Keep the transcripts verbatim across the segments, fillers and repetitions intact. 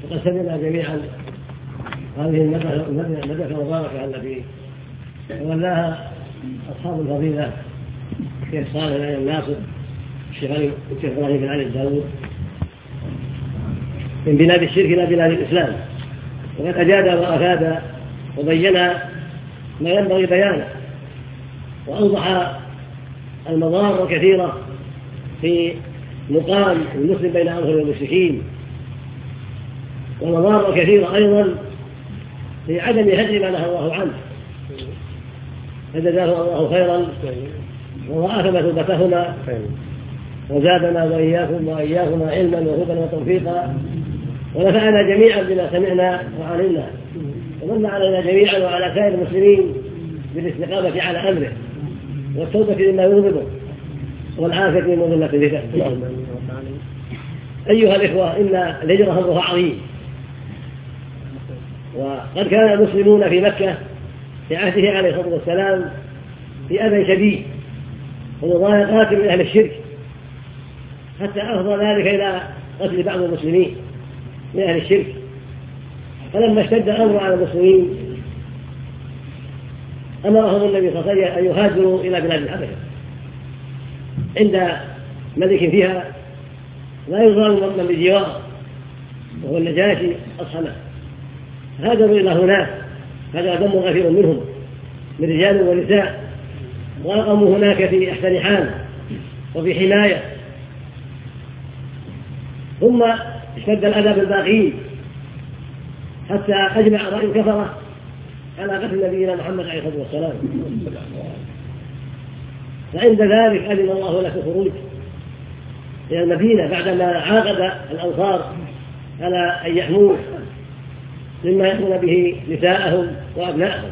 وقد سمعنا جميعا هذه المدرسة المباركة التي تولاها أصحاب الفضيلة الشيخ صالح بن الناصر الشيخ إبراهيم بن علي الداود من بلاد الشرك إلى بلاد الإسلام، وقد أجاد وأفاد وبين ما ينبغي بيانه، وأوضح المضار الكثيرة في مقام المسلم بين أظهر المشركين، والمضار الكثيرة أيضا في عدم هدم ما نهى الله عنه، فجزاه الله خيرا وضاعف مثوبتهما وزادنا وإياكم وإياكما علما وهدى وتوفيقا، ونفعنا جميعا بما سمعنا وعلمنا، ومن علينا جميعا وعلى سائر المسلمين بالاستقامة على أمره والتوبة مما يغضبه والعافية من مظلة الفتن. أيها الإخوة، إن الهجرة أمرها عظيم، وقد كان المسلمون في مكة في عهده عليه الصلاة والسلام في أذى شديد ومضايقات من أهل الشرك، حتى أفضى ذلك إلى قتل بعض المسلمين من أهل الشرك. فلما اشتد الأمر على المسلمين أمرهم النبي صلى الله عليه وسلم أن يهاجروا إلى بلاد الحبشة عند ملك فيها لا يظلم من بجواره وهو النجاشي أصحابه، هاجروا إلى هناك، هذا دم غفير منهم من رجال ونساء، وأقاموا هناك في أحسن حال وفي حماية. ثم اشتد الأذى بالباقين حتى أجمع رأي الكفرة على قتل نبينا محمد عليه الصلاة والسلام، فعند ذلك أذن الله لك الخروج إلى المدينة بعدما عاقد الأنصار على أن يحموه مما يحمون به نساءهم وأبنائهم.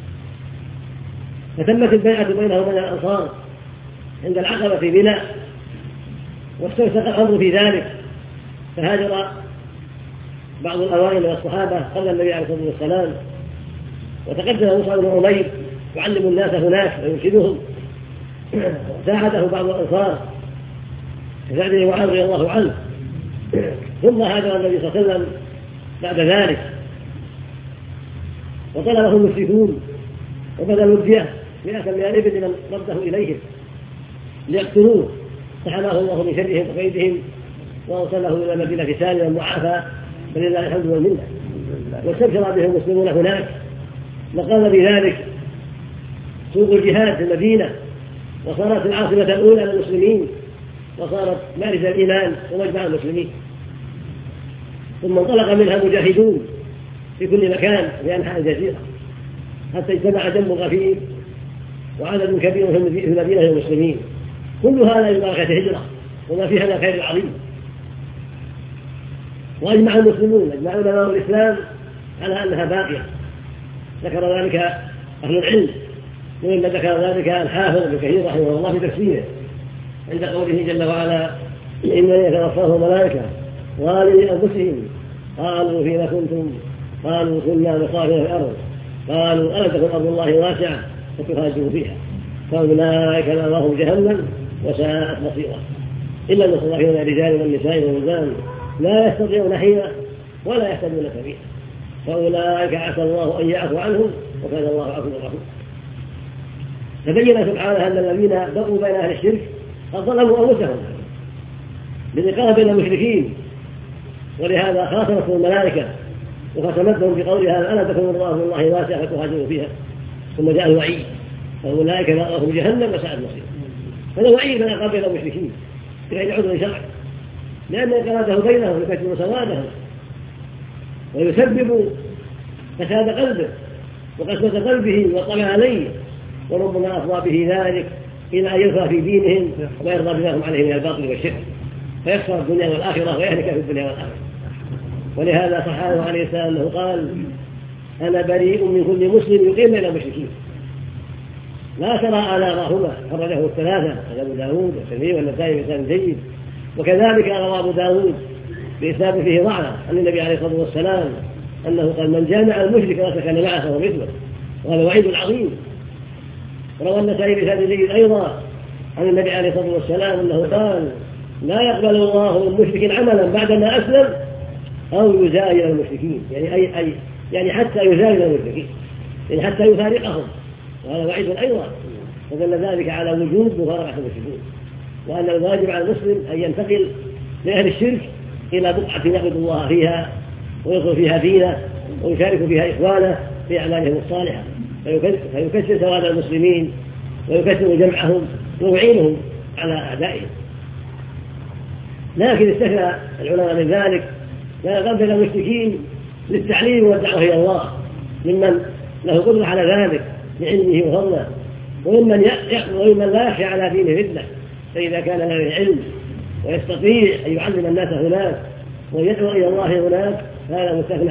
فتمت البيعة بينهم وبين الأنصار عند العقبة في منى، واستوثق الأمر في ذلك، فهاجر بعض الأوائل من الصحابة قبل النبي عليه الصلاة والسلام، وتقدم مصعب بن عمير يعلم الناس هناك ويرشدهم، ساعده بعض الأنصار كسعد بن معاذ رضي الله عنه. ثم هاجر النبي صلى الله عليه وسلم بعد ذلك، وطلبه المشركون وبذلوا الدية مئة من الإبل لمن رده إليهم ليقتلوه، فحماه الله من شرهم وكيدهم وأرسله إلى المدينة سالما معافى، فلله الحمد والمنة. واستبشر به المسلمون هناك، وقام بذلك سوق الجهاد في المدينة، وصارت العاصمة الأولى للمسلمين، وصارت مارز الإيمان ومجمع المسلمين. ثم انطلق منها مجاهدون في كل مكان في أنحاء الجزيرة، حتى اجتمع دم غفير وعدد كبير في المدينة للمسلمين، كل هذا من بركة الهجرة وما فيها من الخير العظيم. وأجمع المسلمون أجمع علماء الإسلام على أنها باقية، ذكر ذلك أهل العلم، وإن ذكر ذلك الحافظ ابن كثير رحمه الله في تفسيره عند قوله جل وعلا: إنني يتوفاهم ملائكة ظالمي أنفسهم قالوا فيما كنتم قالوا كنا نخاف في الأرض قالوا ألم تكن أرض الله واسعة فتهاجروا فيها فأولئك مأواهم جهنم وساءت مصيرا إلا المستضعفين من الرجال والنساء والولدان لا يستطيعون حيلة ولا يهتدون سبيلا فأولئك عسى الله أن يعفو عنهم وكان الله عفوا غفورا. تبين سبحانه أن الذين بقوا بين أهل الشرك قد ظلموا أنفسهم بالإقامة بين المشركين، ولهذا خاصمتهم الملائكة وختمتهم بقولها: ألا تكن الله من الله واسعة فتهاجروا فيها. ثم جاء الوعيد: فأولئك مأواهم جهنم وساءت مصيرا. هذا وعيد من الإقامة بين المشركين بغير عذر شرعي، لأن إقامته بينهم يكثر سوادهم ويسبب فساد قلبه وقسوة قلبه والطمع عليه، وربما أفضى به ذلك إلى أن يرضى في دينهم ويرضى بما هم عليه من الباطل والشرك، فيخسر الدنيا والآخرة ويهلك في الدنيا والآخرة. ولهذا صح عنه عليه السلام أنه قال: أنا بريء من كل مسلم يقيم بين المشركين لا ترى على راهما. خرجه الثلاثة أبو داود والترمذي والنسائي بإسناد جيد، وكذلك روى أبو داود بإسناد فيه ضعف عن النبي عليه الصلاة والسلام أنه قال: من جامع المشرك وسكن معه فهو مثله، وهذا وعيد عظيم. روى النسائي بإسناد جيد أيضا عن النبي عليه الصلاة والسلام أنه قال: لا يقبل الله من مشرك عملا بعدما أسلم أو يزايل المشركين، يعني أي أي يعني حتى يزايل المشركين، يعني حتى يفارقهم، وهذا وعيد أيضا، فدل ذلك على وجوب مفارقة المشركين، وأن الواجب على المسلم أن ينتقل من أهل الشرك إلى بقعة يعبد الله فيها ويدخل فيها دينه ويشارك فيها إخوانه في أعمالهم الصالحة، فيكسر سواد المسلمين ويكسر جمعهم ويعينهم على أعدائهم. لكن استثنى العلماء من ذلك ما قبل المشركين للتعليم والدعوة إلى الله ممن له قدرة على ذلك بعلمه وفضله، وممن وممن لا يخشى على دينه فتنة، فإذا كان له العلم ويستطيع أن يعلم الناس هناك ويدعو إلى الله هناك هذا مستثنى.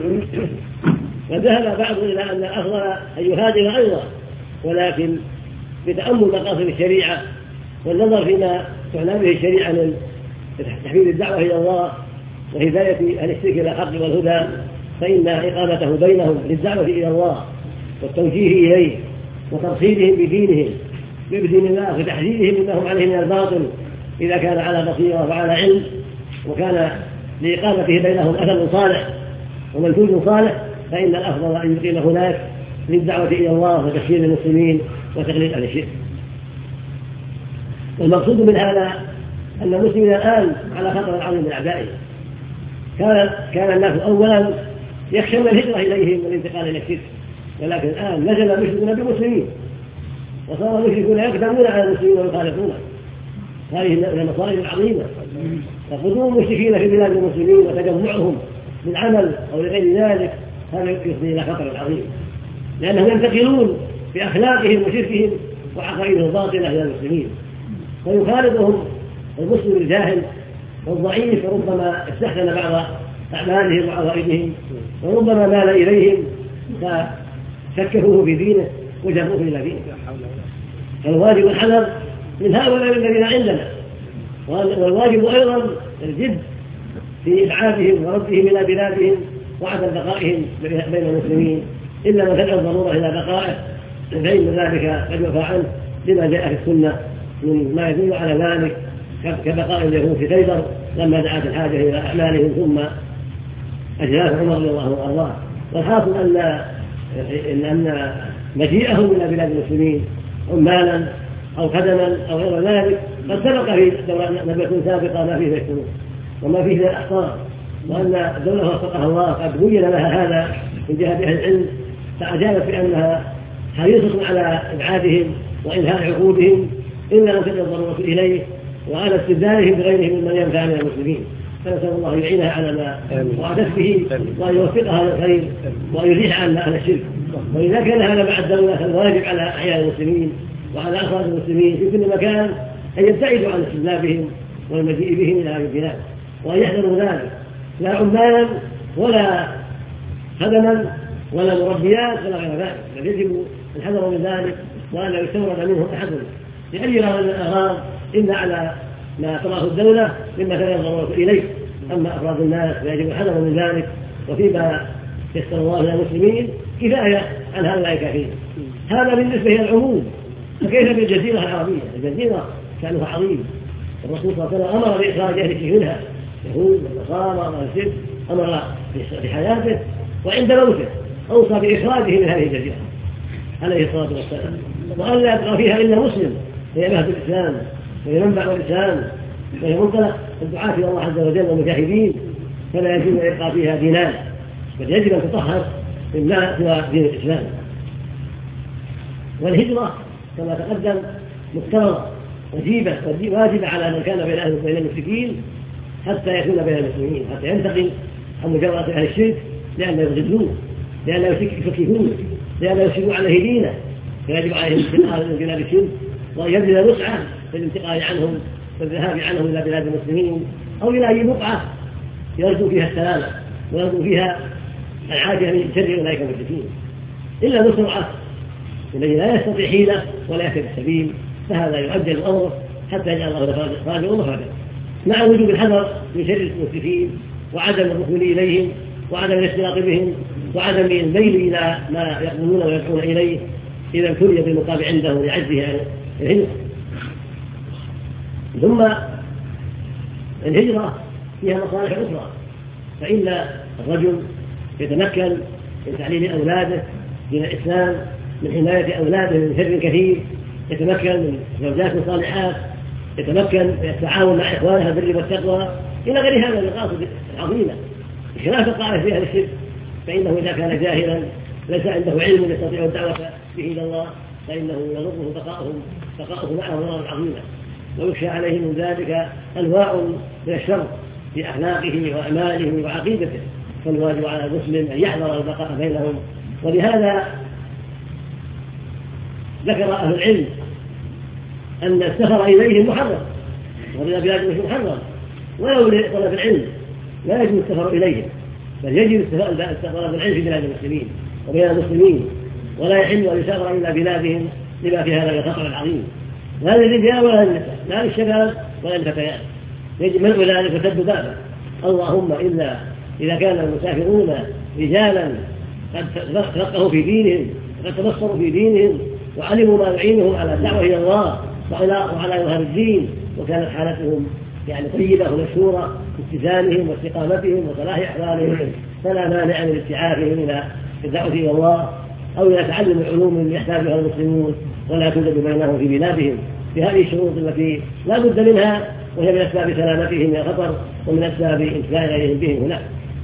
وذهب بعضهم إلى أن الأفضل أن يهاجر أيضا، ولكن بتأمل مقاصد الشريعة والنظر فيما تعنى به الشريعة من تحفيز الدعوة إلى الله وهداية أهل الشرك إلى الحق والهدى، فإن إقامته بينهم للدعوة إلى الله والتوجيه إليه وترصيدهم بدينهم بدين الله وتحذيرهم مما هم عليه من الباطل إذا كان على بصيرة وعلى علم، وكان لإقامته بينهم أثر صالح ومنتوج صالح، فإن الأفضل أن يقيم هناك للدعوة إلى الله وتحذير المسلمين وتقليل أهل الشرك. والمقصود من هذا أن المسلمين الآن على خطر عظيم من أعدائهم. كان كان الناس أولا يخشون الهجرة إليهم والانتقال إلى الشرك، ولكن الآن نزل المشركون بمسلمين وصار المشركون يقدمون على المسلمين ويخالفونه. هذه المصائب العظيمة، فقدوم المشركين في بلاد المسلمين وتجمعهم للعمل أو لغير ذلك هذا يفضي إلى خطر عظيم، لأنهم ينتقلون بأخلاقهم وشركهم وعقائدهم الباطلة إلى المسلمين، ويخالطهم المسلم الجاهل والضعيف، وربما استحسن بعض أعمالهم وعقائدهم وربما مال إليهم فشككوه في دينه وجابوه إلى دينه. فالواجب الحذر من هؤلاء الذين عندنا، والواجب أيضا الجد في إبعادهم وردهم إلى بلادهم وعدم بقائهم بين المسلمين، إلا ما تدعو الضرورة إلى بقائه، فإن ذلك قد يعفى عنه لما جاء في السنة من ما يدل على ذلك، كبقاء اليهود في خيبر لما دعت الحاجة إلى أعمالهم ثم أجلاف عمر رضي الله عنه وأرضاه. والحاصل أن أن مجيئهم إلى بلاد المسلمين عمالا أو خدما أو غير ذلك قد سبق في الدورة نبوة سابقة ما فيه يكتبون وما فيه من الأخطار، وأن الدولة وفقها الله قد بين لها هذا من جهة أهل العلم، فأجابت بأنها حريصة على إبعادهم وإنهاء عقودهم إلا أن تدعو الضرورة إليه وعلى استبدالهم بغيرهم ممن ينفع من المسلمين. فنسأل الله أن يعينها على ما وعدت به وأن يوفقها للخير وأن يزيح عنا أهل الشرك. وإذا كان هذا بعد الدولة فالواجب على أحياء المسلمين وعلى أفراد المسلمين في كل مكان أن يبتعدوا عن استجلابهم والمجيء بهم إلى هذه البلاد، وأن يحذروا ذلك، لا عمالا ولا خدما ولا مربيات ولا غير ذلك، بل يجب الحذر من ذلك وأن لا يستورد منهم أحد لأي غرض من الأغراض إلا على ما تراه الدولة مما ترى الضرورة إليه. أما أفراد الناس فيجب الحذر من ذلك، وفيما يسر الله للمسلمين كفاية عن هؤلاء كثير. هذا بالنسبة إلى العموم، فكيف بالجزيرة العربية؟ الجزيرة شأنها عظيم، الرسول صلى الله عليه وسلم أمر بإخراج أهل الشرك منها، يهود والنصارى والشرك، أمر في حياته وعند موته أوصى بإخراجه من هذه الجزيرة عليه الصلاة والسلام، وأن لا يبقى فيها إلا مسلم، هي مهد الإسلام وهي منبع الإسلام وهي منطلق الدعاة إلى الله عز وجل والمجاهدين، فلا يجب أن يبقى فيها دينان، بل يجب أن تطهر مما سوى دين الإسلام. والهجرة كما تقدم مفترضة وجيبة واجبة على من كان بين أهل وبين المشركين حتى يكون بين المسلمين، حتى ينتقل عن مجرد أهل الشرك، لأن يغزلون، لأن يفككون، لأن يشركوا عليه دينه، فيجب عليهم الانتقال من بلاد الشرك وأن يبذل وسعه في الانتقال عنهم والذهاب عنهم إلى بلاد المسلمين أو إلى أي بقعة يرجو فيها السلامة ويرجو فيها العافية من شر أولئك المشركين، إلا نصرعه الذي لا يستطيع حيلة ولا يهتدي السبيل، فهذا يؤجل الأمر حتى يجعل الله راجع ومخرجا، مع وجوب الحذر من شر المشركين وعدم الركون إليهم وعدم الاشتراك بهم وعدم الميل إلى ما يقولون ويدعون إليه إذا ابتلي بالمقام عنده لعجزه عن الهجرة. ثم الهجرة فيها مصالح أخرى، فإن الرجل يتمكن من تعليم أولاده دين الإسلام، من حماية أولاده من شر كثير، يتمكن من زوجات صالحات، يتمكن من التعاون مع إخوانها بالبر والتقوى إلى غير هذا من المقاصد العظيمة، بخلاف الطائف في أهل الشرك، فإنه إذا كان جاهلا ليس عنده علم يستطيع الدعوة به إلى الله فإنه يضره بقاؤهم بقاؤه معه ضررا عظيما، ويخشى عليه من ذلك أنواع من الشر في أخلاقه وأعماله وعقيدته، فالواجب على المسلم أن يحذر البقاء بينهم. ولهذا ذكر أهل العلم أن السفر إليهم محرم، وإلى بلاد مش محرم، ولو لطلب العلم لا يجوز السفر إليهم، بل يجب طلب العلم في بلاد المسلمين وبين المسلمين، ولا يحل أن يسافر إلى بلادهم لما في هذا الخطر العظيم، لا للرجال ولا للنساء، لا للشباب ولا للفتيات، يجب منع ذلك وسد بابه. اللهم إلا إذا كان المسافرون رجالا قد تفقهوا في دينهم وقد تبصروا في دينهم وعلموا ما يعينهم على الدعوة إلى الله وعلى إظهار الدين، وكانت حالتهم يعني طيبة ومشهورة في اتزانهم واستقامتهم وصلاح أحوالهم، فلا مانع من ابتعاثهم إلى الدعوة إلى الله أو إلى تعلم العلوم التي يحتاجها المسلمون ولا توجد بينهم في بلادهم بهذه الشروط التي لا بد منها، وهي من أسباب سلامتهم من الخطر ومن أسباب انتفاع غيرهم بهم هناك.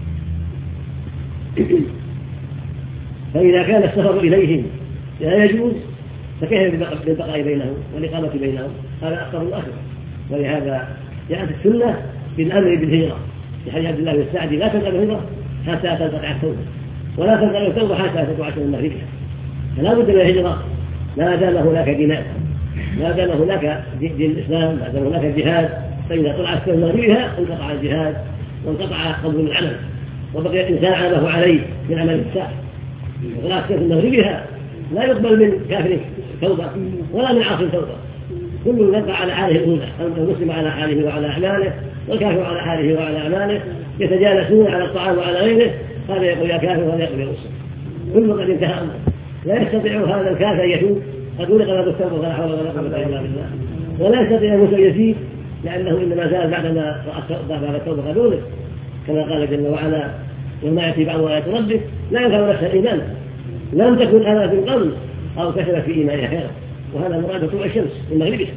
فإذا كان السفر إليهم لا يجوز فكيف بالبقاء بينهم والإقامة بينهم؟ هذا أخطر الأخر. ولهذا جاءت السنة بالأمر بالهجرة في حديث عبد الله بن السعد: لا تنقطع الهجرة حتى تنقطع التوبة، ولا تنقطع التوبة حتى تطلع من مغربها. فلا بد من الهجرة ما دام هناك دينار، ما دام هناك دين الإسلام، ما دام هناك جهاد، فإذا طلعت من مغربها انقطع الجهاد وانقطع قبول العمل، وبقي الإنسان على ما هو عليه من عمل الساعة. وطلعت من مغربها لا يقبل من كافر توبة ولا من عاصي توبة، كل يبقى على حاله الأولى، المسلم على حاله وعلى أعماله، والكافر على حاله وعلى أعماله، يتجالسون على الطعام وعلى غيره، هذا يقول يا كافر وهذا يقول يا مسلم، كل قد انتهى أمره. لا يستطيع هذا الكافر أن يتوب، قد ولق له التوبة ولا حول ولا قوة إلا بالله، ولا يستطيع المسلم يزيد لأنه إنما زال بعدما بعد التوبة قد ولق، كما قال جل وعلا: وما يأتي بعض آيات ربك لا ينفع نفسا إيمانا لم تكن أنا في القبل أو كسبت في إيمانها خيرا، وهذا مراد طلوع الشمس من مغربها.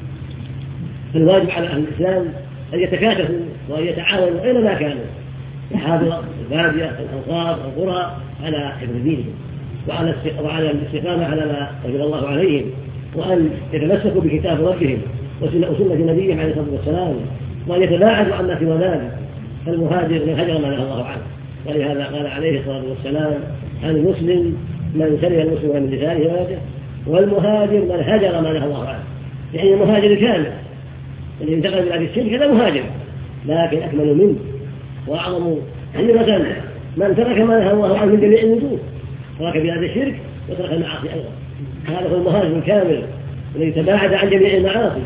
فالواجب على أهل الإسلام أن يتكاتفوا وأن يتعاونوا أينما كانوا، الحاضرة البادية الأنصار القرى، على حفظ دينهم وعلى وعلى الاستقامة على ما أجر الله عليهم، وأن يتمسكوا بكتاب ربهم وسنة نبيهم عليه الصلاة والسلام، وأن يتباعدوا عما سوى ذلك. فالمهاجر من هجر ما نهى الله عنه، ولهذا قال عليه الصلاة والسلام: المسلم من سلم المسلم من لسانه ويده، والمهاجر من هجر ما نهى الله عنه. يعني المهاجر الكامل الذي انتقل بلاد الشرك هذا مهاجر، لكن أكمل منه وأعظم علمة من ترك ما نهى الله عنه من جميع الوجوه، ترك بلاد الشرك وترك المعاصي أيضا. هذا هو المهاجر الكامل الذي تباعد عن جميع المعاصي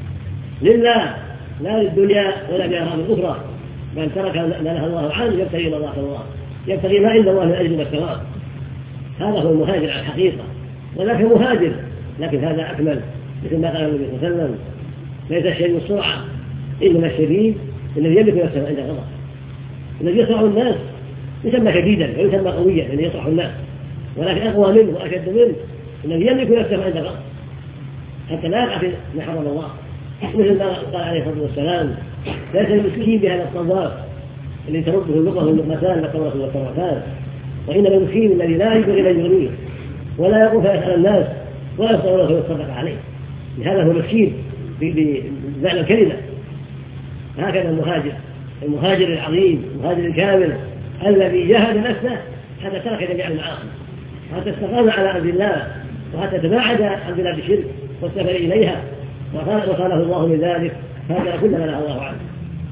لله لا للدنيا ولا لأغراض أخرى، بل ترك ما نهى الله عنه يبتغي مرضات الله، يبتغي ما عند الله من أجل والثواب. هذا هو المهاجر على الحقيقة، وذاك مهاجر لكن هذا أكمل، مثل ما قال النبي صلى الله عليه وسلم: ليس الشيء السرعة إنما الشديد الذي يملك نفسه عند غضب. الذي يصرع الناس يسمى شديدا ويسمى قويا الذي يصرع الناس، ولكن أقوى منه وأشد منه الذي يملك نفسه عند غضب حتى لا يقع في ما حرم الله، مثل ما قال عليه الصلاة والسلام: ليس المسكين بهذا الطواف الذي ترده اللقمة واللقمتان والتمرة والتمرتان، وإنما المسكين الذي لا يجوز إلى يغنيه ولا يقوم فيسأل الناس ولا يستطيع له يتصدق عليه، لهذا هو المسكين بمعنى الكلمة. هكذا المهاجر المهاجر العظيم المهاجر الكامل الذي جاهد نفسه حتى ترك جميع المعاصي، حتى استقام على أرض الله، وحتى تباعد عن بلاد الشرك والسفر إليها، وقاله الله من ذلك: هذا كل ما نهى الله عنه.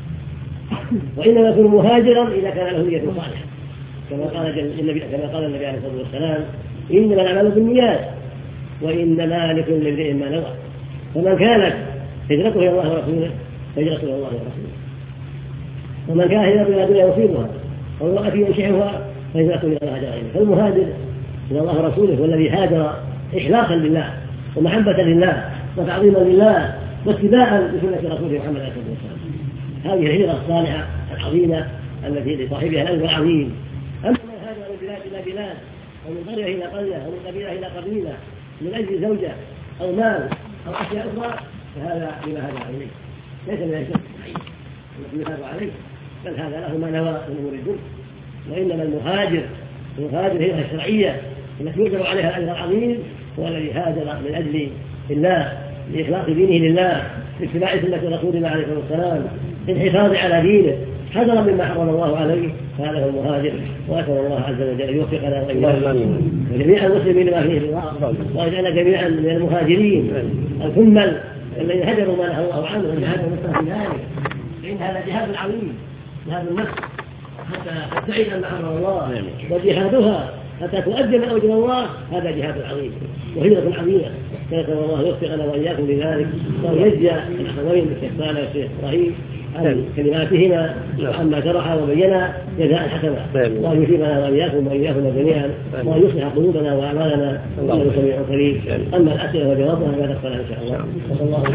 وإنما يكون مهاجرا إذا كان له نية صالحة، كما قال النبي كما قال النبي عليه الصلاة والسلام: إنما الأعمال بالنيات وإنما لكل امرئ ما نوى. فمن كانت هجرته إلى الله ورسوله فهجرته إلى الله ورسوله، ومن كان هجرته إلى دنيا يصيبها والمرأة ينشحها فهجرته إلى الله جل. فالمهاجر إلى الله ورسوله هو الذي هاجر إخلاصا لله ومحبة لله وتعظيما لله واتباعا لسنة رسوله محمد عليه الصلاة والسلام. هذه الهجرة الصالحة العظيمة التي لصاحبها الأجر العظيم. أما من هاجر من بلاد إلى بلاد أو من قرية إلى قرية أو من قبيلة إلى قبيلة من أجل زوجة أو مال أو أشياء أخرى فهذا لما هاجر عليه ليس من الشرك الذي يهاجر عليه، بل هذا له ما نوى من أمور الدنيا. وإنما المهاجر المهاجر هي الشرعية التي يؤجر عليها الأجر العظيم هو الذي هاجر من أجل الله لإخلاص دينه لله باتباع سنة رسولنا عليه الصلاة والسلام الحفاظ على دينه حذرا مما حرم الله عليه، فهذا هو المهاجر. وأسأل الله عز وجل أن يوفقنا وإياكم وجميع المسلمين ما فيه رضاه ويجعلنا جميعا من المهاجرين الكمل الذين هجروا ما نهى الله عنه وجاهدوا نفسهم في ذلك، فإن هذا جهاد عظيم جهاد النفس حتى تبتعد عن ما حرم الله، وجهادها حتى تؤدي ما أوجب الله هذا جهاد عظيم وهجرة عظيمة. نسأل الله يوفقنا وإياكم لذلك ويجزي الأخوين الشيخ صالح والشيخ إبراهيم عن كلماتهما وعما شرح وبينا جزاء حسنا، وأن يثيبنا وإياكم وإياكم جميعا وأن يصلح قلوبنا وأعمالنا إنه سميع قريب. أما الأسئلة وجوابها فلا تقبل إن شاء الله. وصلى الله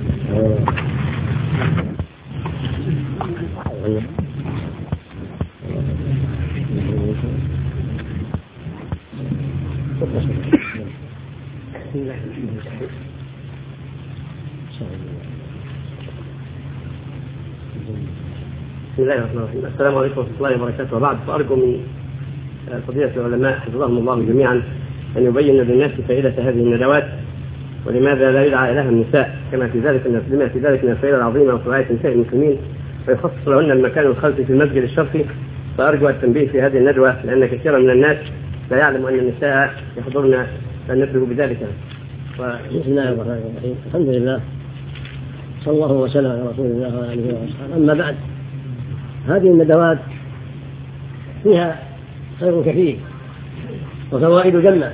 بسم الله الرحمن الرحيم. السلام عليكم ورحمة الله وبركاته. وبعد، فأرجو من فضيلة العلماء حفظهم الله جميعا أن يبين للناس فائدة هذه الندوات ولماذا لا يدعى إليها النساء كما في ذلك لما في ذلك من الفائدة العظيمة وسعادة نساء المسلمين، ويخصص لهن المكان الخلفي في المسجد الشرقي. فأرجو التنبيه في هذه الندوة لأن كثيرا من الناس لا يعلم أن النساء يحضرن فنبه بذلك. بسم الله الرحمن الرحيم. الحمد لله صلى الله وسلم على رسول الله وعلى آله وصحبه. أما بعد، هذه الندوات فيها خير كثير وفوائد جمة،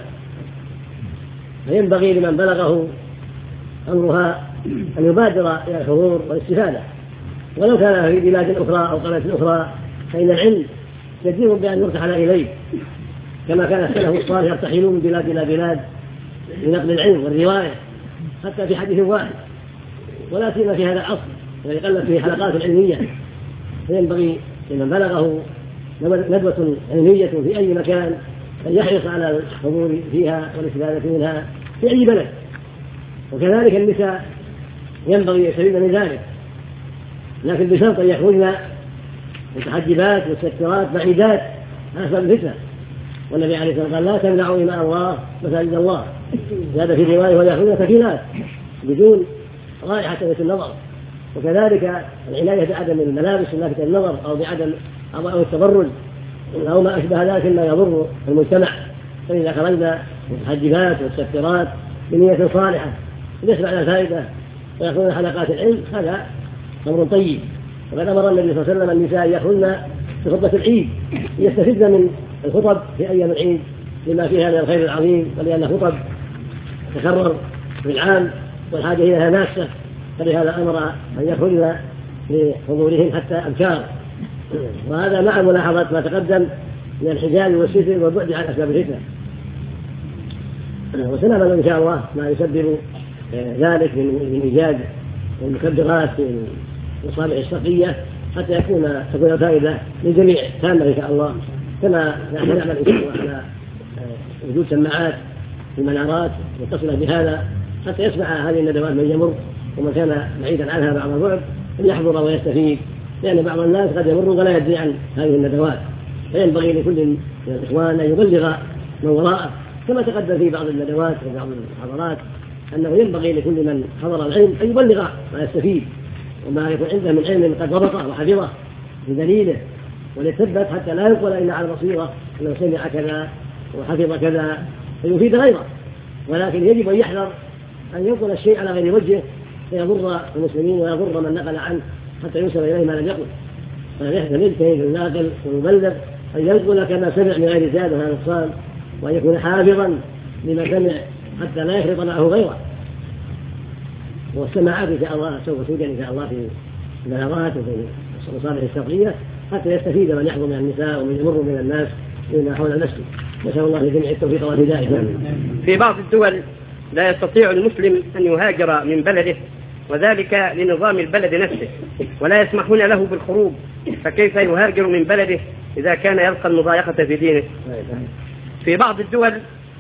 فينبغي لمن بلغه أمرها أن يبادر إلى الحضور والاستفادة، ولو كان في بلاد أخرى أو قرية أخرى فإن العلم جدير بأن يرتحل إليه كما كان السلف الصالح يرتحلون من بلاد إلى بلاد لنقل العلم والرواية حتى في حديث واحد، ولا سيما في هذا العصر الذي قلت فيه حلقات علمية. فينبغي لمن بلغه ندوة علمية في أي مكان أن يحرص على الحضور فيها والاستفادة منها في أي بلد. وكذلك النساء ينبغي يستفيدن من ذلك، لكن بشرط أن يخرجن متحجبات مستترات بعيدات عن أسباب الفتنة. والنبي عليه الصلاة والسلام قال: لا تمنعوا إماء الله مساجد الله. هذا في رواية: ويأخذن سكينات بدون رائحة بيت النظر. وكذلك العناية بعدم الملابس اللافتة النظر أو بعدم أو التبرج أو ما أشبه ذلك ما يضر المجتمع. فإذا خرجنا متحجبات مستترات بنية صالحة يسمع لنا فائدة ويأخذون حلقات العلم، هذا أمر طيب. وقد أمر النبي صلى الله عليه وسلم النساء يأخذن في خطبة العيد يستفدن من الخطب في أيام العيد لما فيها من الخير العظيم، ولأن خطب تكرر في العام والحاجة إليها ماسة، فلهذا أمر أن يخرجن لحضورهم حتى أبكار. وهذا مع ملاحظة ما تقدم من الحجاب والستر والبعد عن أسباب الفتنة، وسنعمل إن شاء الله ما يسبب ذلك من إيجاد المكبرات والمصابيح الشرقية حتى يكون تكون الفائدة للجميع تامة إن شاء الله. كما نحن نعمل إن شاء الله على وجود سماعات في المنارات متصلة بهذا حتى يسمع هذه الندوات من يمر، ومن كان بعيدا عنها بعض البعد أن يحضر ويستفيد، لأن بعض الناس قد يمر ولا يدري عن هذه الندوات. فينبغي لكل من الإخوان أن يبلغ من وراءه، كما تقدم في بعض الندوات وبعض المحاضرات أنه ينبغي لكل من حضر العلم أن يبلغ ما يستفيد وما يكون عنده من علم قد ضبطه وحفظه بدليله وليثبت، حتى لا يقول إلا على البصيرة أنه سمع كذا وحفظ كذا فيفيد غيره. ولكن يجب أن يحذر أن ينقل الشيء على غير وجهه فيضر المسلمين ويضر من نقل عنه حتى يوصل إليه ما لم يقل. فيحذر يجتهد الناقل ويبلغ أن ينقل كما سمع من غير زيادة ولا نقصان، وأن يكون حافظا لما سمع حتى لا يخلط معه غيره. والسماعات إن شاء الله سوف توجد إن شاء الله في المنارات وفي المصالح الشرقية حتى يستفيد من يحضر من النساء ومن يمر من الناس فيما حول المسجد. نسأل الله لجميع التوفيق والهداية. في بعض الدول لا يستطيع المسلم أن يهاجر من بلده، وذلك لنظام البلد نفسه، ولا يسمحون له بالخروج فكيف يهاجر من بلده إذا كان يلقى المضايقة في دينه؟ في بعض الدول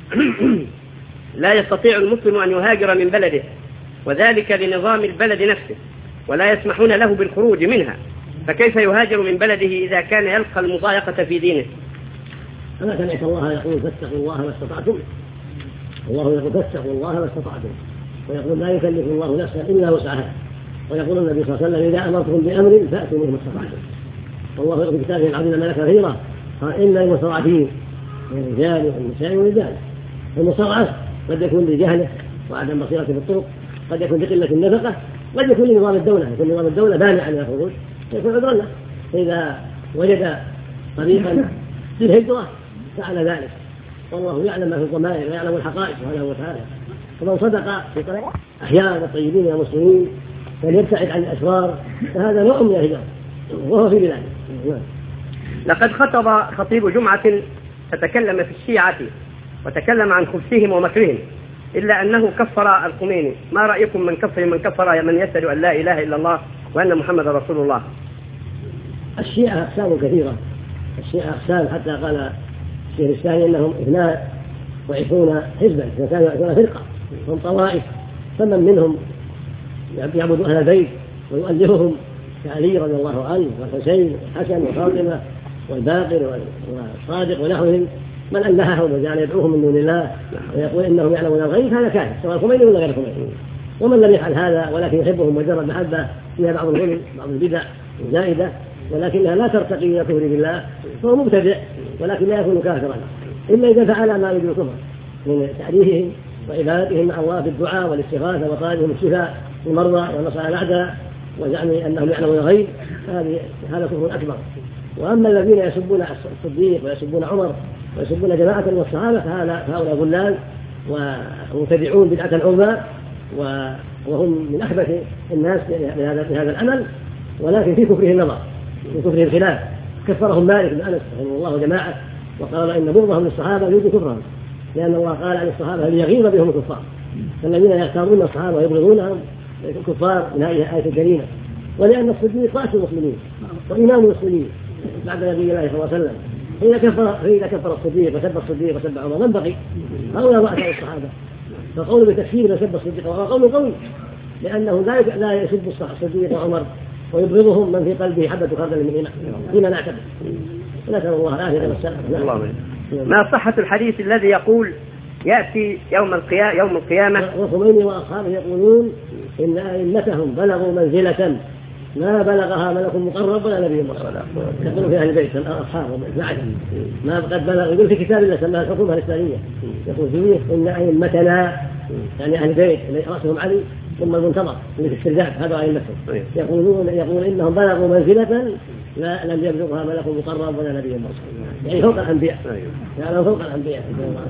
لا يستطيع المسلم أن يهاجر من بلده، وذلك لنظام البلد نفسه، ولا يسمحون له بالخروج منها، فكيف يهاجر من بلده إذا كان يلقى المضايقة في دينه؟ أما سمعت الله يقول فاتقوا الله ما استطعتم، الله يقول فاتقوا الله ما استطعتم، ويقول لا يكلف الله نفسا إلا وسعها، ويقول النبي صلى الله عليه وسلم إذا أمرتكم بأمر فأتوا منه ما استطعتم. والله يقول في كتابه العظيم ما كثيرة قال إلا المستضعفين من الرجال والنساء والولدان. المستضعف قد يكون لجهله وعدم بصيرة في الطرق، قد يكون لقلة النفقة، قد يكون لنظام الدولة، يكون نظام الدولة مانع من الخروج، يكون عذرا له. فإذا وجد طريقا للهجرة فعل ذلك، والله يعلم ما في الضمائر ويعلم الحقائق سبحانه وتعالى. فمن صدق في طريق أحياء الطيبين والمسلمين فليبتعد عن الأسرار، فهذا نوع من الهجرة وهو في بلاده. لقد خطب خطيب جمعة فتكلم في الشيعة وتكلم عن خبثهم ومكرهم، إلا أنه كفر الخميني. ما رأيكم من كفر من كفر من يشهد أن لا إله إلا الله وأن محمد رسول الله؟ الشيعة أقسام كثيرة، الشيعة أقسام، حتى قال الشيخ الثاني أنهم اثنان وعشرون حزبا، كانوا يعيشون فرقة هم طوائف، فمن منهم يعبد أهل البيت ويؤلههم كعلي رضي الله عنه والحسين والحسن وفاطمة والباقر والصادق ونحوهم، من ألههم وجعل يدعوهم من دون الله ويقول إنهم يعلمون الغيب هذا كافر سواء الخميني ولا غير الخميني. ومن لم يفعل هذا ولكن يحبهم مجرد محبة فيها بعض الغلو بعض البدع الزائدة ولكنها لا ترتقي إلى كفر بالله فهو مبتدع، ولكن لا يكون كافرا إلا إذا فعل ما يريد الكفر من تعريفهم وعبادتهم مع الله بالدعاء والاستغاثة وطالبهم الشفاء للمرضى والنصر على الأعداء وزعم أنهم يعلمون الغيب، هذا كفر أكبر. وأما الذين يسبون الصديق ويسبون عمر ويسبون جماعة من الصحابة فهؤلاء ضلال ومبتدعون بدعة عظمى وهم من أخبث الناس بهذا العمل، ولكن في كفره النظر، في كفره الخلاف. كفرهم مالك بن أنس رحمه الله جماعة وقال إن بغضهم للصحابة يوجد كفرهم، لأن الله قال عن الصحابة ليغيظ بهم الكفار، فالذين يختارون الصحابة ويبغضونهم كفار من هذه الآية الكريمة. ولأن الصديق رأس المسلمين وإمام المسلمين بعد نبي الله صلى الله عليه وسلم، فإذا كفر فإذا كفر الصديق وسب الصديق وسب عمر من بقي؟ هؤلاء رؤساء الصحابة. فقول بتكفير من سب الصديق وهو قول قوي، لأنه لا لا يسب الصديق وعمر ويبغضهم من في قلبه حبة خردل من إيمان فيما نعتقد. نسأل الله العافية والسلامة. ما صحة الحديث الذي يقول يأتي يوم القيامة يوم القيامة والخميني وأصحابه يقولون إن أئمتهم بلغوا منزلة ما بلغها ملك مقرب ولا نبي مرسل، يقولون في أهل البيت أصحابهم بعدهم ما قد بلغ. يقول في كتاب الله سماها الحكومة الإسلامية يقول فيه إن أئمتنا يعني أهل البيت رأسهم علي ثم المنتظر اللي في السرداب هذا أئمتهم، يقولون يقول إنهم بلغوا منزلة لا لم يبلغها ملك مقرب ولا نبي مرسل، يعني فوق الأنبياء، يعني فوق الأنبياء.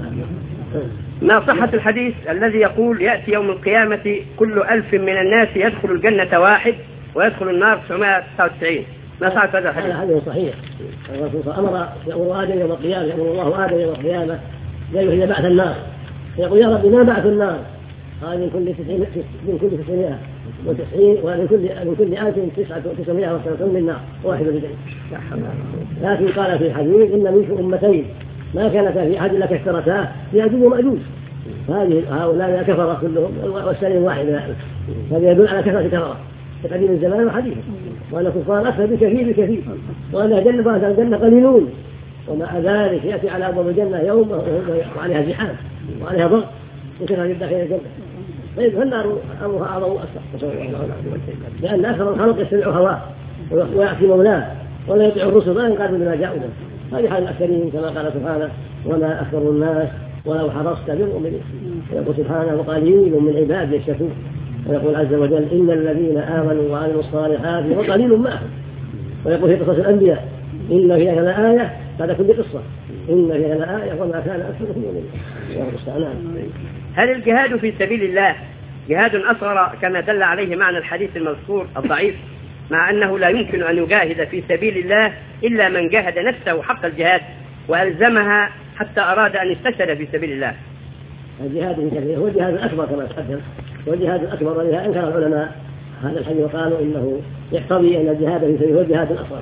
ما صحة الحديث الذي يقول يأتي يوم القيامة كل ألف من الناس يدخل الجنة واحد ويدخل النار تسعمائة وتسعة وتسعين؟ ما صحة هذا الحديث؟ هذا حديث صحيح. الرسول أمر يأمر آدم يوم القيامة، يأمر الله آدم يوم القيامة لا يريد بعث النار، يقول يا رب ما بعث النار؟ قال من كل تسعين من كل تسعمائة وتسعين ومن كل من كل ألف تسعة تسعمائة وثلاثون من النار واحد في الجنة. لكن قال في الحديث إن منكم أمتين ما كانت في أحد إلا كثرتاه يأجوج ومأجوج، هذه هؤلاء كفر كلهم والسليم واحد منهم، هذا يدل على كثرة كفرة في قديم الزمان وحديثه، وأن الكفار أكثر بكثير بكثير، وأن الجنة وأهل الجنة قليلون، ومع ذلك يأتي على أبواب الجنة يوم وعليها زحام وعليها ضغط يمكنها أن يدخل الجنة، فالنار أمرها أعظم وأسرع، لأن أكثر الخلق يستمع هواه ويأتي مولاه ولا يطيع الرسل ولا ينقاد بما جاءوا به. هذه حال الأكثرين كما قال سبحانه وما أكثر الناس ولو حرصت بالمؤمنين. ويقول سبحانه وقليل من عبادي الشكور. ويقول عز وجل إن الذين آمنوا وعملوا الصالحات وقليل معهم. ويقول في قصص الأنبياء إن في هذا الآية بعد كل قصة إن في هذا الآية وما كان أكثرهم مؤمنين. هل الجهاد في سبيل الله جهاد أصغر كما دل عليه معنى الحديث المذكور الضعيف، مع أنه لا يمكن أن يجاهد في سبيل الله إلا من جاهد نفسه حق الجهاد وألزمها حتى أراد أن يستشهد في سبيل الله؟ الجهاد في سبيل الله هو الجهاد الأكبر كما تقدم، هو الجهاد الأكبر، ولذا أنكر العلماء هذا الحديث وقالوا إنه يقتضي أن الجهاد في سبيل الله هو الجهاد الأصغر،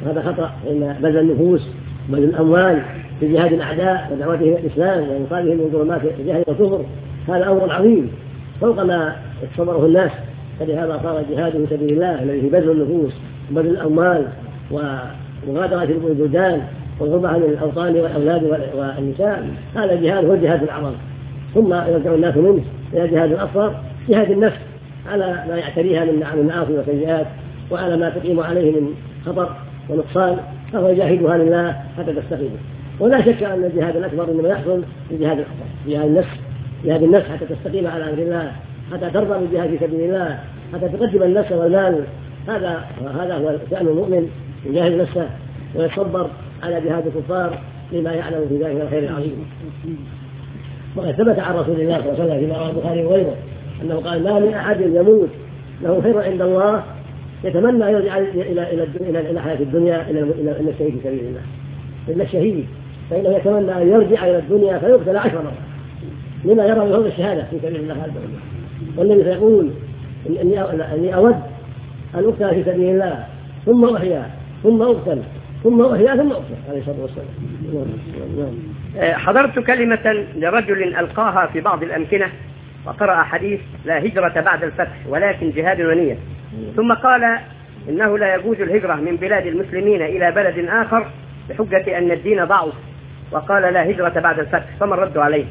هذا خطأ، فإن بذل النفوس وبذل الأموال في جهاد الأعداء ودعوتهم إلى الإسلام وإنقاذهم من ظلمات الجهل والكفر هذا أمر عظيم فوق ما يتصوره الناس. فلهذا صار الجهاد في سبيل الله الذي في بذل النفوس وبذل الأموال ومغادرة البلدان والغربة عن الأوطان والأولاد والنساء، هذا الجهاد هو الجهاد الأعظم. ثم يرجع الناس منه إلى جهاد الأصغر، جهاد النفس على ما يعتريها من المعاصي والسيئات وعلى ما تقيم عليه من خطر ونقصان، فهو يجاهدها لله حتى تستقيم. ولا شك أن الجهاد الأكبر إنما يحصل في جهاد الأصغر، جهاد النفس، جهاد النفس حتى تستقيم على أمر الله، حتى ترضى بالجهاد في سبيل الله، حتى تقدم النفس والمال. هذا هذا هو شأن المؤمن، يجاهد نفسه ويصبر على جهاد الكفار لما يعلم في ذلك الخير العظيم. وقد ثبت عن رسول الله صلى الله عليه وسلم فيما رواه البخاري وغيره أنه قال: ما من أحد يموت له خير عند الله يتمنى يرجع إلى إلى إلى إلى حياة الدنيا إلى إلى الشهيد في سبيل الله، إلا الشهيد فإنه يتمنى أن يرجع إلى الدنيا فيقتل عشر مرات لما يرى بفضل الشهادة في سبيل الله عز وجل. والنبي سيقول: إني إني أود أن أقتل في سبيل الله ثم أحيا ثم أقتل ثم أحيا ثم أقتل عليه الصلاة والسلام. حضرت كلمة لرجل ألقاها في بعض الأمكنة وقرأ حديث: لا هجرة بعد الفتح ولكن جهاد ونية، ثم قال إنه لا يجوز الهجرة من بلاد المسلمين إلى بلد آخر بحجة أن الدين ضعف، وقال لا هجرة بعد الفتح، فما الرد عليه؟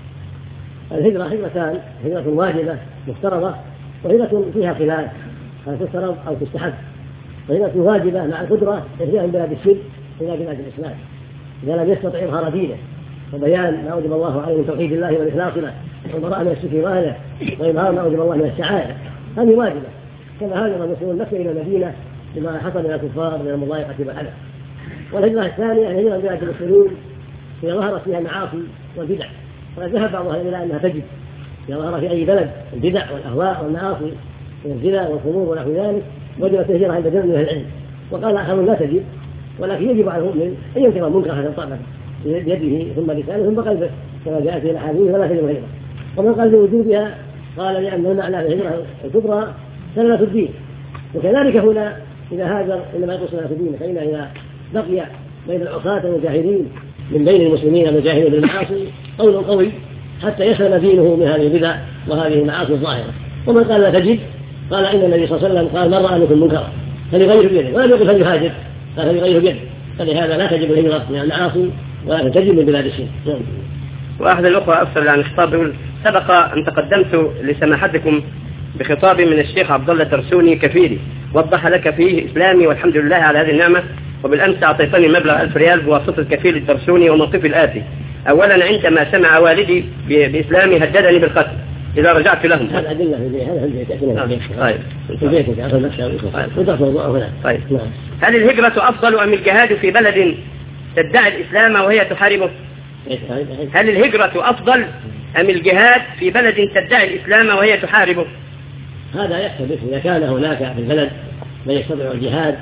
الهجرة هجرتان: هجرة واجبة مفترضة وهجرة فيها خلاف هل تفترض أو تستحب. وهجرة واجبة مع القدرة إلى بلاد الشرك إلى بلاد الإسلام إذا لم يستطع إظهار دينه وبيان ما أوجب الله عليه من توحيد الله والإخلاص له والبراءة من الشرك وأهله وإظهار ما أوجب الله من الشعائر، هذه واجبة. كما هاجر المسلمون مكة إلى المدينة لما حصل من الكفار من المضايقة والأذى. والهجرة الثانية هجرة بلاد المسلمين إذا ظهرت فيها المعاصي والبدع، وذهب بعضها إلى أنها تجب إذا ظهر في أي بلد البدع والأهواء والمعاصي والزنا والخمور ونحو ذلك وجبت الهجرة عند جمع من العلم. وقال آخرون لا تجب، ولكن يجب على المؤمن أن ينكر المنكر حتى طاقته بيده ثم لسانه ثم قلبه كما جاء في الأحاديث، ولا تجب الهجرة. ومن قال بوجوبها قال لأن معنى الهجرة الكبرى سلامة الدين. وكذلك هنا إذا هاجر إنما يقول سلامة الدين، فإن إذا بقي بين العصاة والمجاهدين من بين المسلمين المجاهدين بالمعاصي قول قوي حتى يسلم دينه من هذه البدع وهذه المعاصي الظاهرة. ومن قال لا تجب قال إن النبي صلى الله عليه وسلم قال: من رأى منكم منكرا فليغيره بيده، ولم يقل فليهاجر، قال فليغيره بيده. فلهذا لا تجب الهجرة من المعاصي ولا تجب من بلاد الشرك. وأحد الأخوة أفصل عن الخطاب يقول: سبق أن تقدمت لسماحتكم بخطاب من الشيخ عبد الله الدرسوني كفيلي وضح لك فيه إسلامي والحمد لله على هذه النعمة، وبالأمس أعطيتني مبلغ ألف ريال بواسطة كفيل الدرسوني. وموقفي الآتي: أولا عندما سمع والدي بإسلامي هددني بالقتل إذا رجعت لهم. هذا أدلة في البيت، هذا في البيت. طيب. في بيتك عشان نفسه ويخرج. طيب. هل الهجرة أفضل أم الجهاد في بلد تدعي الإسلام وهي تحاربه؟ هل الهجرة أفضل أم الجهاد في بلد تدعي الإسلام وهي تحاربه؟ هذا يختلف. إذا كان هناك في البلد من يستطيع الجهاد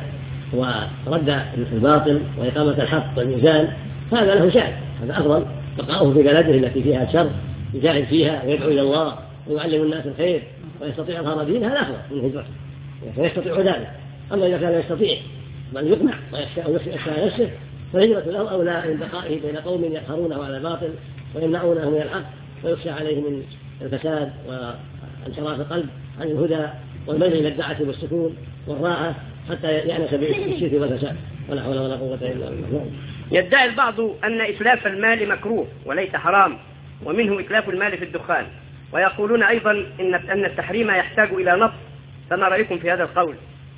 ورد الباطل وإقامة الحق والميزان هذا له شأن، هذا أفضل. بقاؤه في بلده التي فيها الشر يجاهد فيها ويدعو إلى الله ويعلم الناس الخير ويستطيع إظهار دين، هذا أفضل من هجرته فيستطيع ذلك. أما إذا كان يستطيع بل يقنع ويخشى نفسه فالهجرة له أولى من بقائه بين قوم يقهرونه على الباطل ويمنعونه من الحق ويخشى عليه من الفساد وانحراف القلب عن الهدى والميل إلى الدعة والسكون والراحة حتى يأنس بالشرك والفساد. ولا حول ولا قوة إلا بالله. يدعي البعض أن إتلاف المال مكروه وليس حرام، ومنه إتلاف المال في الدخان، ويقولون أيضا إن أن التحريم يحتاج إلى نص، فما رأيكم في هذا القول؟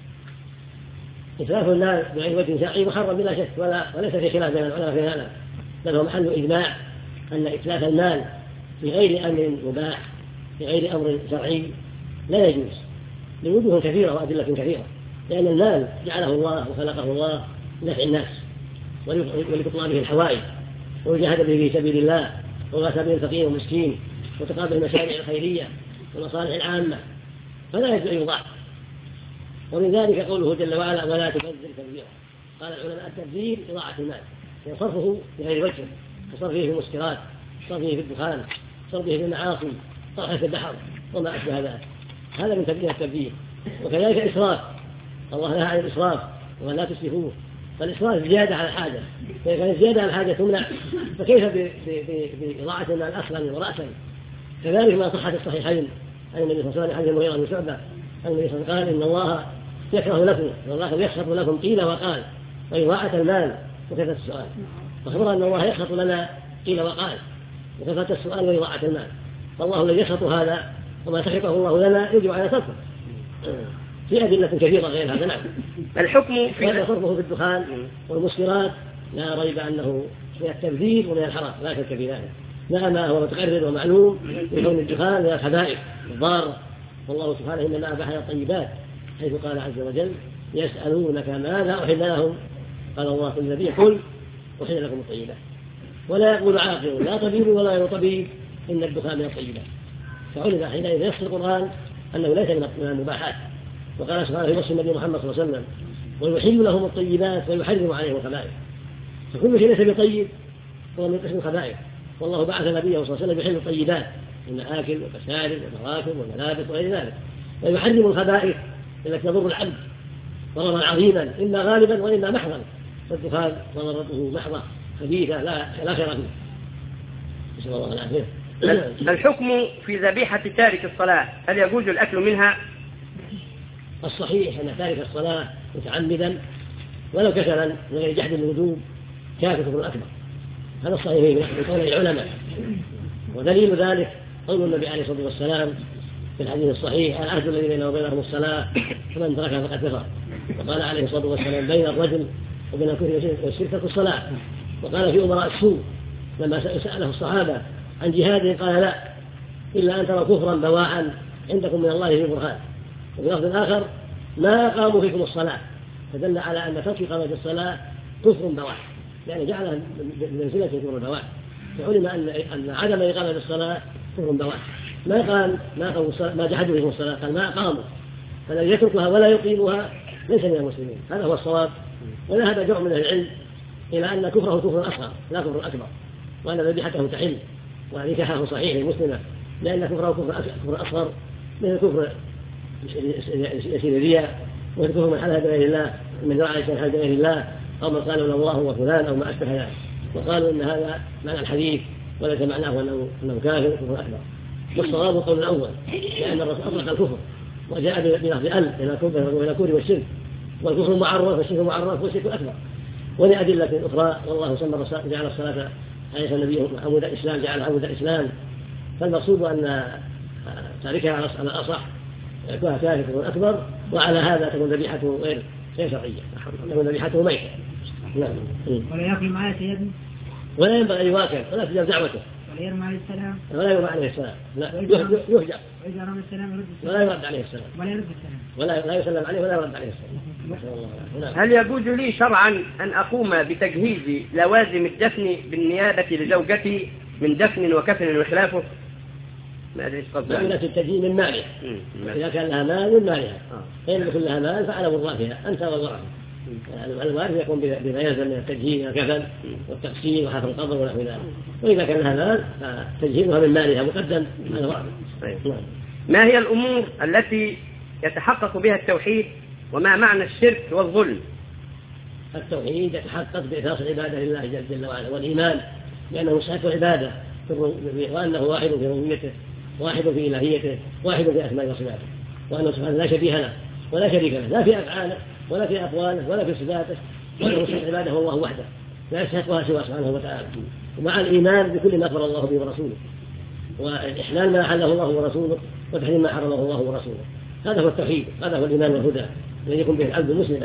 إتلاف المال بغير وجه شرعي محرم بلا شك، ولا وليس في خلاف بين العلماء في هذا، بل هو محل إجماع أن إتلاف المال في غير أمر مباح في غير أمر شرعي لا يجوز لوجوه كثيرة وأدلة كثيرة، لأن المال جعله الله وخلقه الله لنفع الناس ولتقضى به الحوائج ويجاهد به في سبيل الله وغسل الفقير والمسكين وتقابل المشاريع الخيرية والمصالح العامة، فلا يجوز أن يضاع. ومن ذلك قوله جل وعلا: ولا تبذر تبذيرا. قال العلماء: التبذير إضاعة المال، يعني صرفه بغير وجه، كصرفه في المسكرات، صرفه في الدخان، صرفه في المعاصي، طرحه في البحر وما أشبه ذلك، هذا من تبذير التبذير. وكذلك الإسراف، الله نهى عن الإسراف ولا تسرفوه، فالإسراف زيادة على الحاجة، فإذا كانت زيادة على الحاجة تمنع فكيف بإضاعة المال أصلا ورأسا؟ كذلك ما صح في الصحيحين عن النبي صلى الله عليه وسلم حديث المغيرة بن شعبة أن النبي صلى الله عليه وسلم قال إن الله يكره لكم والله يسخط لكم قيل وقال وإضاعة المال وكثرة السؤال، فأخبر أن الله يسخط لنا قيل وقال وكثرة السؤال وإضاعة المال، فالله الذي يسخط هذا وما سخطه الله لنا يجب على تركه. في أدلة كثيرة غير هذا. نعم. الحكم في صرفه في الدخان والمسكرات لا ريب أنه من التبذير ومن الحرام لا شك في ذلك، نعم هو متقرر ومعلوم بكون الدخان من الخبائث الضارة، والله سبحانه إنما أباح الطيبات حيث قال عز وجل يسألونك ماذا أحل لهم قال الله النبي قل أحل لكم الطيبات، ولا يقول عاقل لا طبيب ولا غير طبيب إن الدخان من الطيبات، فعلم حينئذ يفسر القرآن أنه ليس من المباحات، وقال سبحانه في وصف النبي محمد صلى الله عليه وسلم ويحل لهم الطيبات ويحرم عليهم الخبائث، فكل شيء ليس بطيب هو من قسم الخبائث، والله بعث نبيه صلى الله عليه وسلم يحل الطيبات من آكل ومشارب ومراكب وملابس وغير ذلك، ويحرم الخبائث التي تضر العبد ضررا عظيما إما غالبا وإما محضا، فالدخان ضررته محضة خبيثة لا لا خير فيه. نسأل الله العافية. الحكم في ذبيحة تارك الصلاة هل يجوز الأكل منها؟ الصحيح أن تارك الصلاة متعمدا ولو كسلا من غير جحد الوجوب كافر كفر أكبر، هذا الصحيح من قول العلماء، ودليل ذلك قول النبي عليه الصلاة والسلام في الحديث الصحيح العهد الذي بينه وبينهم الصلاة فمن تركها فقد كفر، وقال عليه الصلاة والسلام بين الرجل وبين الكفر والشرك الصلاة، وقال في أمراء السوء لما سأله الصحابة عن جهاده قال لا إلا أن تروا كفرا بواعا عندكم من الله في برهان، وفي لفظ آخر ما قاموا فيكم الصلاة، فدل على أن ترك إقامة الصلاة كفر بواع، يعني جعلها بمنزلة كفر البواع، فعلم أن أن عدم إقامة الصلاة كفر بواع، ما قال ما قاموا ما جحدوا فيكم الصلاة، قال ما قاموا، فالذي يتركها ولا يقيمها ليس من المسلمين، هذا هو الصواب. وذهب جمع من العلم إلى أن كفره كفر أصغر لا كفر أكبر، وأن ذبيحته تحل ونكاحه صحيح للمسلمة، لأن كفره كفر أصغر من الكفر يسير الرياء والكفر من حلها بغير الله من دعاء شيء بغير الله أو من قالوا له الله وفلان أو ما أشبه ذلك، وقالوا إن هذا معنى الحديث وليس معناه أنه أنه كافر كفر أكبر، والصواب القول الأول لأن الرسول أطلق الكفر وجاء بلفظ أل إلى الكفر والشرك، والكفر معرف والشرك معرف والشرك أكبر، ولأدلة أخرى والله سمى جعل الصلاة حيث النبي عمود الإسلام جعل عمود الإسلام، فالمقصود أن تاركها على الأصح يكون كافر أكبر، وعلى هذا تكون ذبيحته غير غير شرعية، تكون ذبيحته ميتة. نعم. ولا يأكل معاه سيدنا ولا ينبغي أن يواكب ولا تجاب دعوته ولا يرمى عليه السلام ولا يرمى عليه السلام لا يهجع وإذا رمى السلام يرد السلام ولا يرد عليه السلام ولا يرد السلام ولا لا يسلم عليه ولا يرد عليه السلام. هل يجوز لي شرعا أن أقوم بتجهيز لوازم الدفن بالنيابة لزوجتي من دفن وكفن وخلافه؟ ما أدري قصدي. مؤونة التجهيز من مالها، إذا كان لها مال من مالها، فإن يكون لها مال فعلى وظائفها أنت والورثة. الوارث يقوم بما يلزم من التجهيز والكفن والتغسيل وحفر القبر ونحو ذلك، وإذا كان لها مال فتجهيزها من مالها مقدم على الورثة. ما هي الأمور التي يتحقق بها التوحيد وما معنى الشرك والظلم؟ التوحيد يتحقق بإخلاص العبادة لله جل وعلا، والإيمان بأنه صفة عبادة وأنه واحد في ربوبيته واحد في إلهيته واحد في أسمائه وصفاته، وأنه سبحانه لا شبيه له ولا شريك له لا في أفعاله ولا في أقواله ولا في صفاته، وأنه صفة عبادة هو الله وحده لا يستحقها سوى سبحانه وتعالى، ومع الإيمان بكل ما أخبر الله به ورسوله، وإحلال ما حله الله ورسوله وتحريم ما حرمه الله ورسوله. هذا هو التوحيد، هذا هو الإيمان والهدى الذي يكون به العبد مسلما.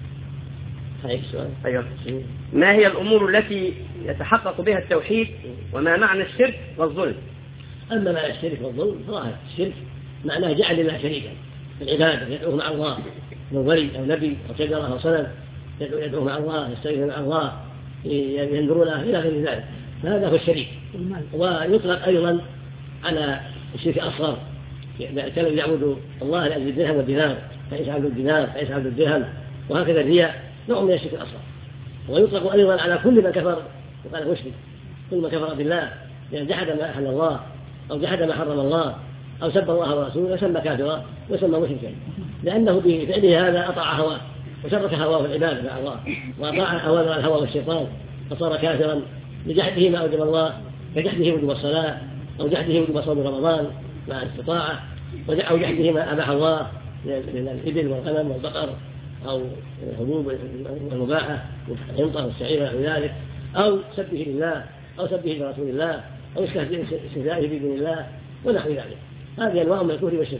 هاي السؤال. أيوة. ما هي الأمور التي يتحقق بها التوحيد وما معنى الشرك والظلم؟ أما معنى الشرك والظلم فظاهر الشرك معناه جعل الله شريكا في العبادة، يدعوه مع الله من ولي أو نبي أو شجرة أو صنم يدعوه مع الله يستغيث مع الله ينذرون إلى غير ذلك، فهذا هو الشريك. ويطلق أيضا على الشرك الأصغر كانوا يعبدوا الله لأجل الدرهم والدينار فإيش عبد الدينار فإيش عبد الدرهم، وهكذا الرياء نوع من الشرك الأصغر. ويطلق أيضا على كل من كفر وقال مشرك، كل من كفر بالله لأن جحد ما أحل الله أو جحد ما حرم الله أو سب الله ورسوله يسمى كافرا ويسمى مشركا، لأنه بفعله هذا أطاع هواه وشرك هواه العبادة مع الله وأطاع أوامر الهوى والشيطان فصار كافرا لجحده ما أوجب الله كجحده وجوب الصلاة أو جحده وجوب صوم رمضان مع الاستطاعة أو جحده ما أباح الله من الإبل والغنم والبقر أو الحبوب المباحة الحنطة والشعير ونحو ذلك أو سبه لله أو سبه لرسول الله أو استهزائه بدين الله ونحو ذلك. هذه أنواع من الكفر والشرك.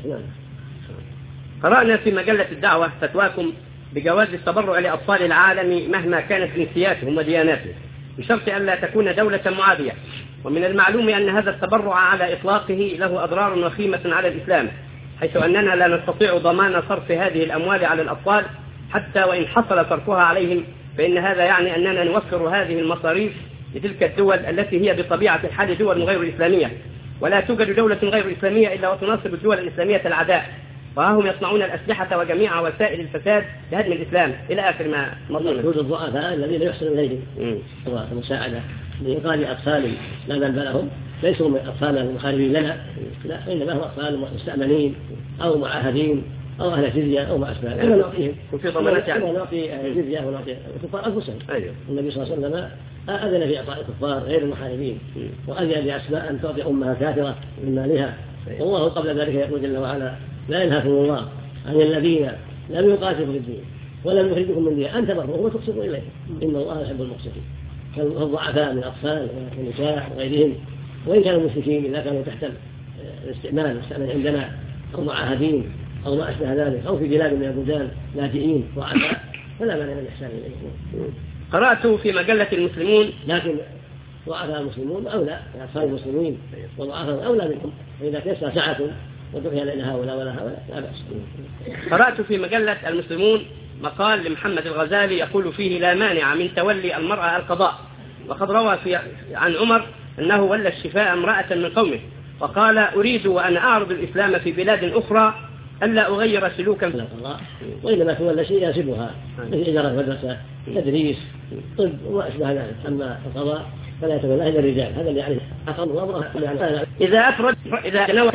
قرأنا في مجلة الدعوة فتواكم بجواز التبرع لأطفال العالم مهما كانت جنسياتهم ودياناتهم بشرط أن لا تكون دولة معادية، ومن المعلوم أن هذا التبرع على إطلاقه له أضرار وخيمة على الإسلام، حيث أننا لا نستطيع ضمان صرف هذه الأموال على الأطفال حتى وإن حصل صرفها عليهم، فإن هذا يعني أننا نوفر هذه المصاريف لتلك الدول التي هي بطبيعة الحال دول غير إسلامية، ولا توجد دولة غير إسلامية إلا وتناصب الدول الإسلامية العداء، وهم يصنعون الأسلحة وجميع وسائل الفساد لهدم الإسلام إلى آخر ما مضمون. حدود الضعفاء الذين يحسن إليهم المساعدة لإنقاذ أطفال لا ذنب لهم ليسوا من أطفال المخالفين لنا، لا إنما هم أطفال مستأمنين أو معاهدين أو أهل جزية أو ما أشبه ذلك نعطيهم وفي ضمانات يعني نعطي جزية ونعطي الكفار أنفسهم. أيوه. النبي صلى الله عليه وسلم أذن في إعطاء الكفار غير المحاربين وأذن لأسماء أن تعطي أمها كافرة من مالها. والله قبل ذلك يقول جل وعلا لا ينهاكم الله عن الذين لم يقاتلوا في الدين ولم يخرجكم من دين أن تبروهم وتقسطوا إليهم إن الله يحب المقسطين. فالضعفاء من الأطفال والنساء وغيرهم وإن كانوا مشركين إذا كانوا تحت الاستئمان الاستئمان عندنا أو معاهدين أو ما أشبه ذلك أو في بلاد من البلدان لاجئين ضعفاء فلا مانع من الإحسان إليهم. قرأت في مجلة المسلمون لكن ضعفاء المسلمون أولى أطفال المسلمين وضعفاء أولى منهم، فإذا تيسر سعة ودعي لنا هؤلاء ولا هؤلاء لا بأس. قرأت في مجلة المسلمون مقال لمحمد الغزالي يقول فيه لا مانع من تولي المرأة القضاء، وقد روى في عن عمر أنه ولى الشفاء امرأة من قومه وقال أريد وأن أعرض الإسلام في بلاد أخرى ألا أغير سلوكا في الله، وإنما تولى شيء يناسبها مثل إدارة مدرسة تدريس طب وما أشبه ذلك. أما القضاء فلا يتولى إلا الرجال، هذا اللي عليه أقل وأمره. إذا أفرد إذا تنوى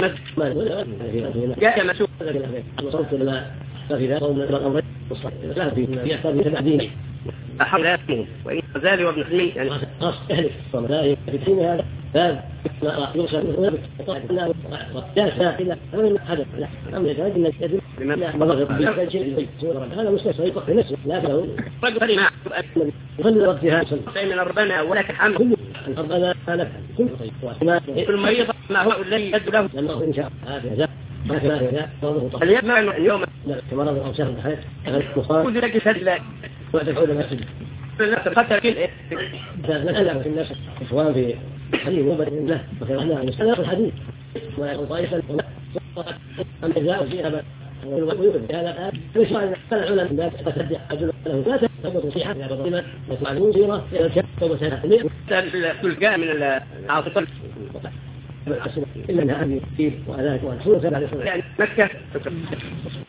جاء مسؤول وصلت إلى ففي ذلك قوم الأمر لا في يحتاج تبعدين أحد لا يسمون وإن غزالي وابن حزين يعني خاص أهلك صمدائي في الدين هذا باب يوصل من طبعا جالس إلى أمر حدث لا أمر يتعد أن يدل لا مضغط بالشيء هذا مستشفى يطق نفسه لكنه رجل كلمة يخلي وقتها من ربنا ولك الحمد ربنا لك كل مريض ما هو الذي يد له لأنه إن شاء الله ما كان هذا موضوع هل يسمع اليوم كمرض أو شهر بحيث كل ذلك سد الله وتدعون المسجد قتل كل نتألم في الناس إخوان في حديث وبدأ الله وكرهنا أن يستنى الحديث ويقول طائفا أم إذا وزيها ويؤذي هذا مش معنى طلع علم ذات تتبع أجل له ذاته تبقى تصيحة يا بضيمة يسمعون سيرة إلى الكتب وسنة كل جاء من العاصفة إلا أنها أمي كثير وأذاك وأنسوه سبع لصنع يعني مكة